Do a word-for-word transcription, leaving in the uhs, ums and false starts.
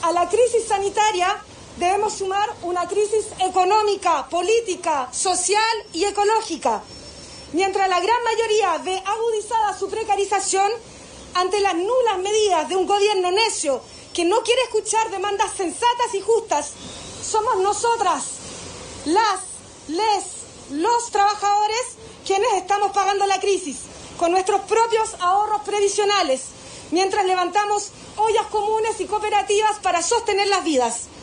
A la crisis sanitaria debemos sumar una crisis económica, política, social y ecológica. Mientras la gran mayoría ve agudizada su precarización ante las nulas medidas de un gobierno necio que no quiere escuchar demandas sensatas y justas, somos nosotras, las, les, los trabajadores quienes estamos pagando la crisis con nuestros propios ahorros previsionales, mientras levantamos ollas comunes y cooperativas para sostener las vidas.